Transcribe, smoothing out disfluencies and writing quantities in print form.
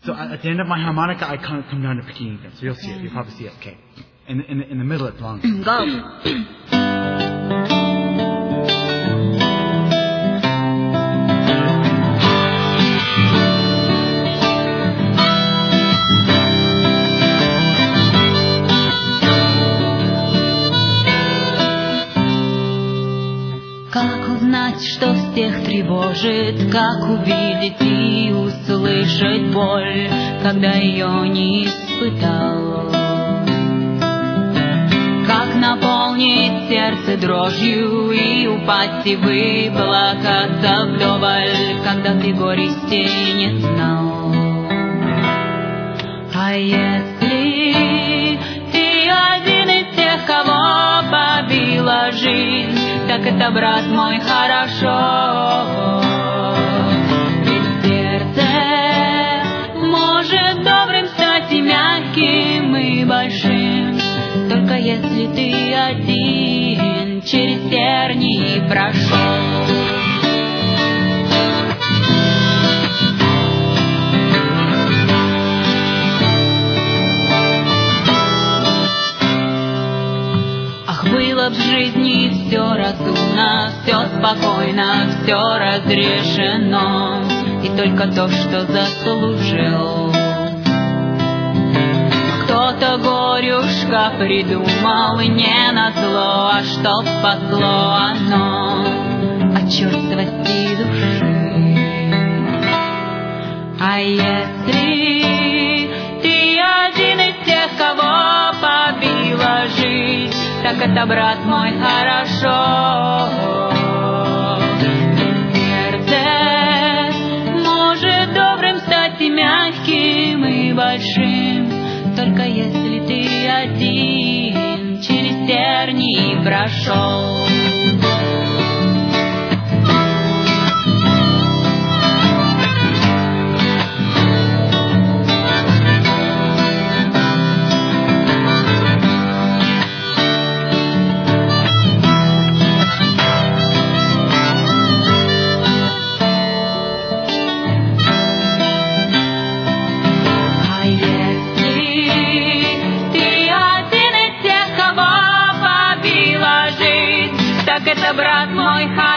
So at the end of my harmonica, I kind of come down to picking again. So you'll see it. You'll probably see it. Okay. In the middle, it belongs. Go. Как узнать, что всех тревожит, как увидеть и услышать боль, когда ее не испытал? Как наполнить сердце дрожью и упасть и выплакаться вдоволь, когда ты горести не знал? А если ты один из тех, кого побила жизнь, так это, брат мой, хорошо. Ведь сердце может добрым стать и мягким, и большим, только если ты один через тернии прошел. Было в жизни все разумно, все спокойно, все разрешено, и только то, что заслужил. Кто-то горюшка придумал, и не назло, а что спасло оно от черствости души. А если ты один из тех, кого побила жизнь, так это, брат мой, хорошо. Сердце может добрым стать и мягким, и большим, только если ты один через тернии прошел. Это, брат мой,